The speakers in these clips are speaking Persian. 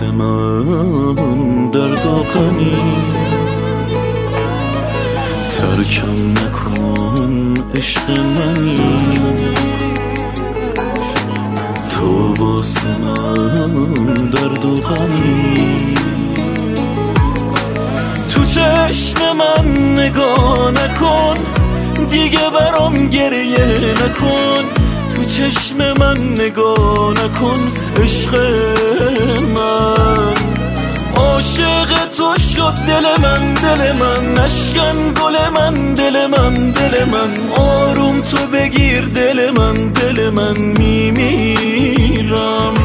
واسه من درد و غمی، ترکم نکن عشق منی، تو واسه من درد و غمی. تو چشم من نگاه نکن، دیگه برام گریه نکن. تو چشم من نگاه نکن عشق من. عاشق تو شد دل من، دل من نشکن گل من، دل من دل من آروم تو بگیر دل من، دل من میمیرم.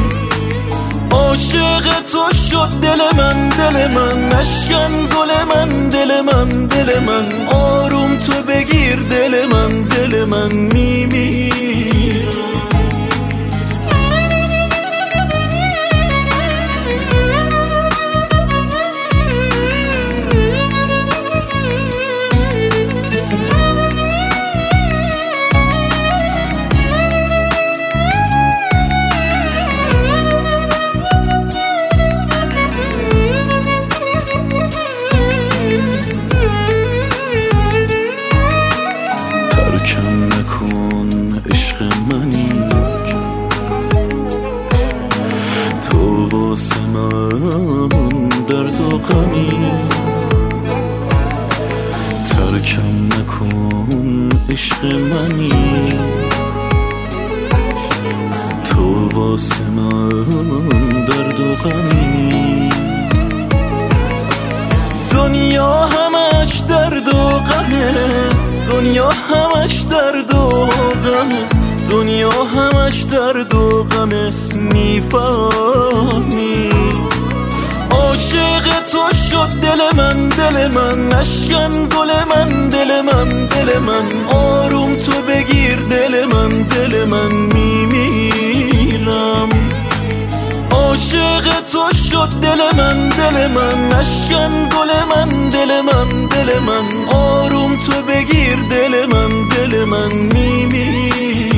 عاشق تو شد دل من، دل من نشکن گل من، دل من دل من آروم تو بگیر دل من، دل من میمیرم. ترکم نکن عشق منی، تو واسه من درد و غمی. ترکم نکن عشق منی، تو واسه من درد و غمی. دنیا همش درد و غمه، دنیا همش درد و غمه، دنیا همش درد و غمه، میفهمی؟ عاشق تو شد دل من، دل من نشکن گل من، دل من دل من آروم تو بگیر دل من، دل من میمیرم. عاشق تو شد دل من، دل من نشکن گل من، دل من دل من آروم تو بگیر دل من، دل من میمیرم.